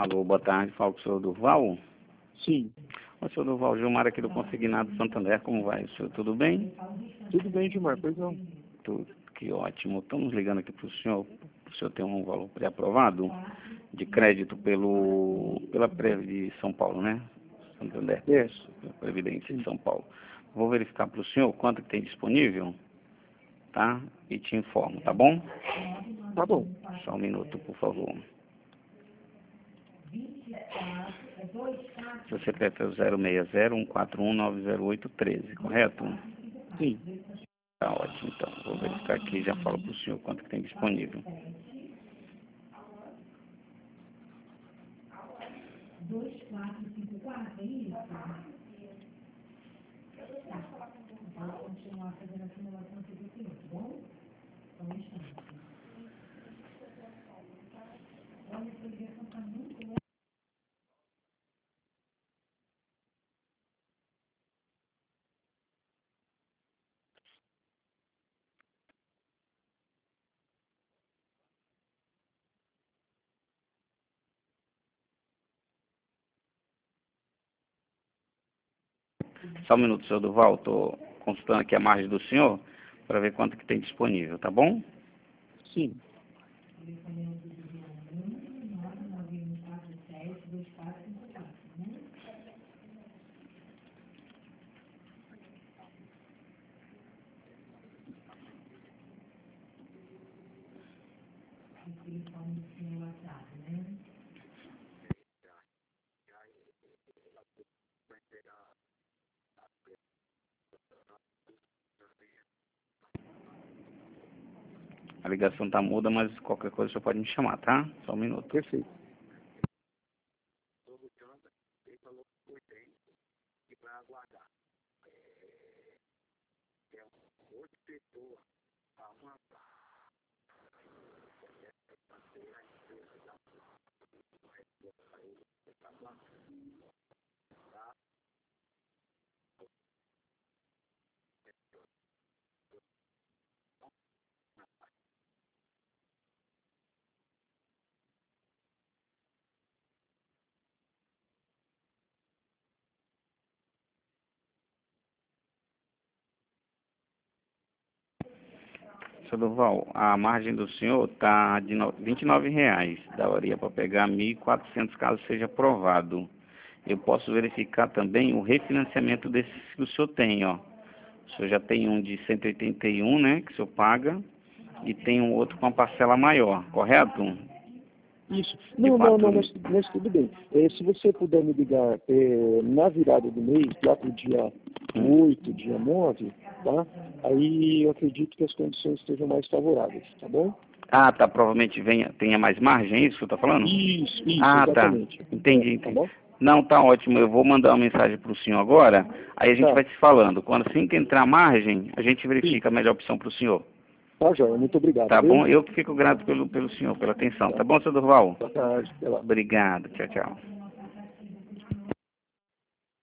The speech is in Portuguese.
Alô, boa tarde, falo com o senhor Durval. Sim. O senhor Durval, Gilmar aqui do Consignado Santander, como vai? O senhor, tudo bem? Tudo bem, Gilmar, pois não. Tudo, que ótimo. Estamos ligando aqui para o senhor ter um valor pré-aprovado de crédito pela Prev de São Paulo, né? Santander, Isso. pela Previdência de São Paulo. Vou verificar para o senhor quanto que tem disponível, tá? E te informo, tá bom? Tá bom. Só um minuto, por favor. Seu CPF é o 060-141-90813, correto? Sim. Tá ótimo, então. Vou verificar aqui e já falo para o senhor quanto que tem disponível. Só um minuto, senhor Durval. Estou consultando aqui a margem do senhor para ver quanto que tem disponível, tá bom? Sim. A ligação tá muda, mas qualquer coisa o senhor pode me chamar, tá? Só um minuto. Perfeito. Seu Durval, a margem do senhor está de R$ 29. Daria para pegar 1.400 caso seja aprovado. Eu posso verificar também o refinanciamento desses que o senhor tem, ó. O senhor já tem um de 181, né, que o senhor paga, e tem um outro com a parcela maior, correto? Isso. De Não, quatro- mas tudo bem. Se você puder me ligar na virada do mês, lá para o dia 8, dia 9, tá? Aí eu acredito que as condições estejam mais favoráveis, tá bom? Ah, tá, provavelmente tenha mais margem, é isso que o senhor está falando? Isso, Ah, exatamente. tá, entendi. Tá bom? Não, tá ótimo, eu vou mandar uma mensagem para o senhor agora, aí a gente Tá. vai se falando. Quando assim que entrar a margem, a gente Sim. verifica a melhor opção para o senhor. Tá, joia. Muito obrigado, Tá viu? bom? Eu que fico grato pelo senhor, pela atenção. Tá bom, seu Durval? Boa tarde. Até lá. Obrigado, tchau, tchau.